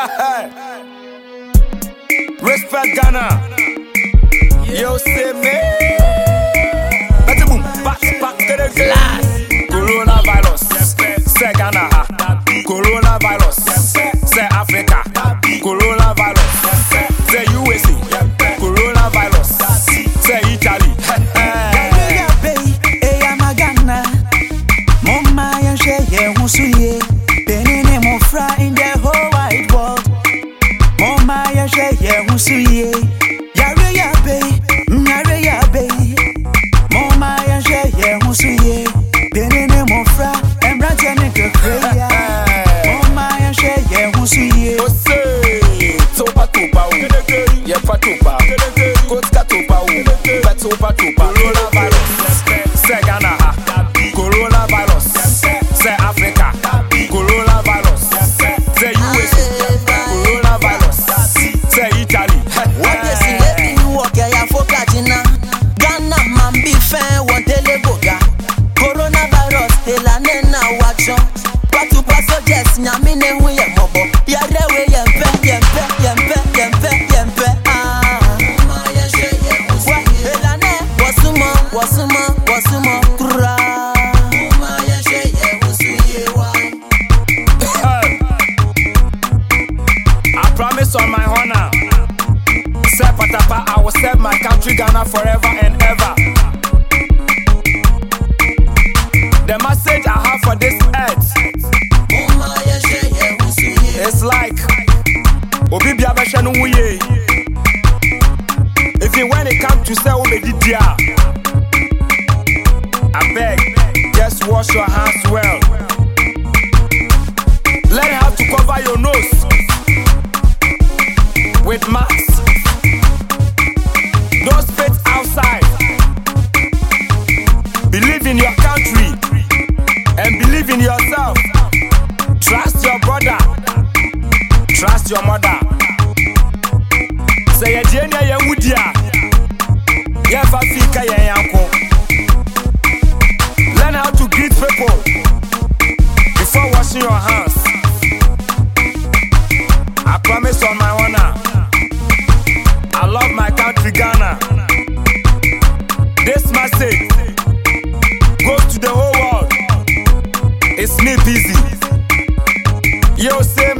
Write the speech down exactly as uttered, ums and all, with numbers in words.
Respect Ghana. Yo, say me. Let's boom, back, back to the glass. Coronavirus, say Ghana. Coronavirus, say Africa. Coronavirus, say U S A. Coronavirus, say Italy. Yeah, baby, hey, I'm a Ghana. Mama, you say you want to see. Penny, mo fry in the whole wide world. Mama, you say you want to see. Yeah, yeah, baby, yeah, yeah, baby. Mama, you say you want to see. Penny, mo fry and brand new crazy. Mama, you say you want to see. Oh, say, topa topa, yeah, topa. Kotka topa, but topa topa. Coronavirus, say Ghana. Coronavirus, say Africa. Coronavirus, say U S A. Coronavirus, say Italy. What they see, let me walk ya for Katina. Ghana man be fair, one teleboga. Coronavirus, hela nena wacho. Patu paso just nyamine hu ye mobo. Yarewe yempe, yempe, yempe, yempe, yempe. Ah, maya sheye musi. Hela ne, wasumo, wasumo, wasumo. Kura. Maya sheye musi yewa. I promise on my honor, say Patapa, I will serve my country Ghana forever and ever. The message I have for this earth, it's like Obi Biabesha no wuye. Even when it comes to say Obedidia, I beg, just wash your hands well. Learn how to cover your nose with masks. Don't spit outside. Believe in your country and believe in yourself. Trust your brother. Trust your mother. Say a genia ya wudia. Ya fafika ya yanko. Learn how to greet people before washing your hands. I promise on my honor, I love my country Ghana. This message goes to the whole world. It's me busy. Yo, say